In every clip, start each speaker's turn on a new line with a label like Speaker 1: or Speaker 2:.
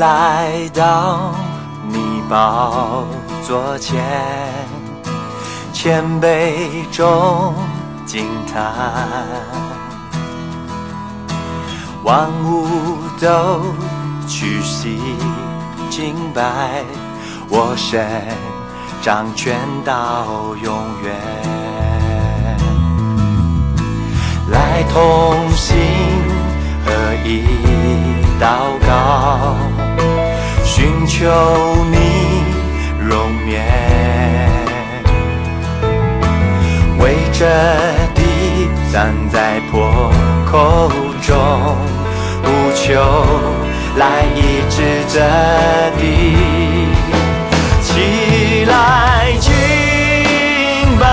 Speaker 1: 来到你宝座前，谦卑中惊叹，万物都屈膝敬拜，我神掌权到永远。来同心合一祷告，寻求你容颜，为这地站在破口中，无求来医治这地，起来敬拜，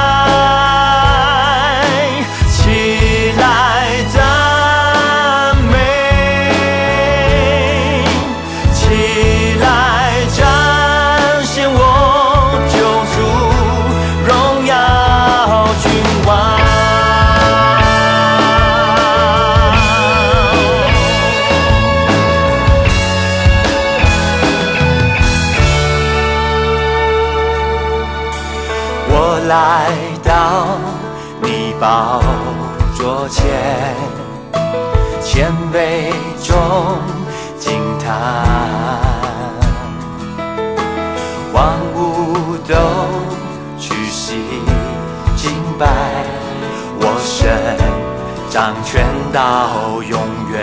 Speaker 1: 起来赞美，起来彰显我救主荣耀君王。我来到你宝座前，谦卑中惊叹，万物都屈膝敬拜，我神掌权到永远。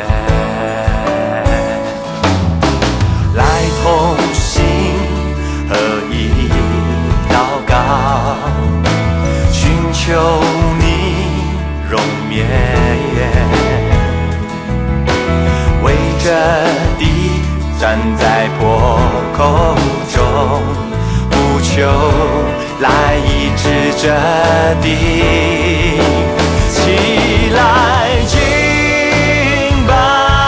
Speaker 1: 来同心合一祷告，寻求你容颜，为这地站在破口中，不求来医治这地，起来敬拜，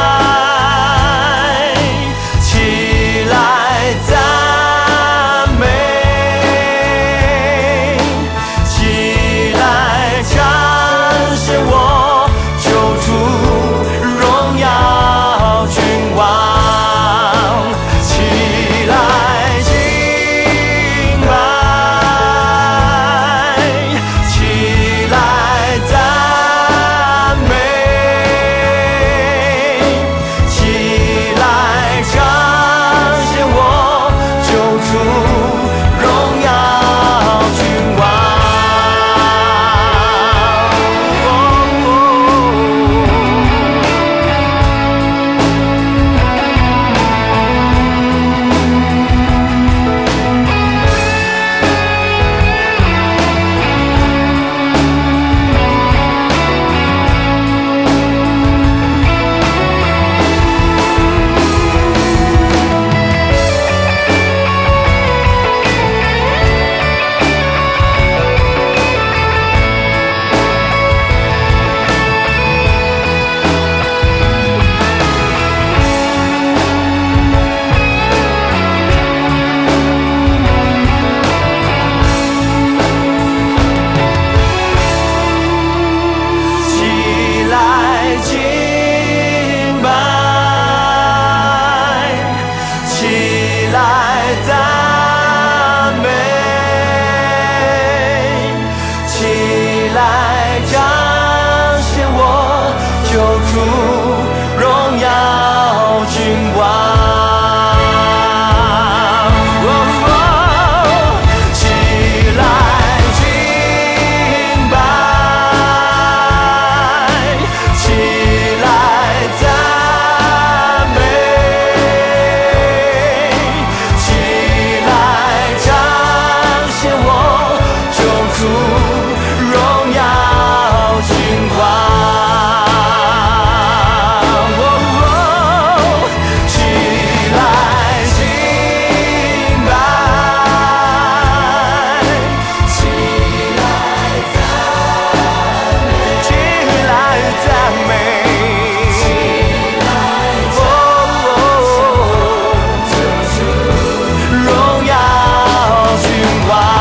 Speaker 1: 起来赞美，起来彰显我救主荣耀君王，起来敬拜，起来赞美，起来彰显我救主荣耀君王。起来敬拜，起来赞美，起来彰显我救主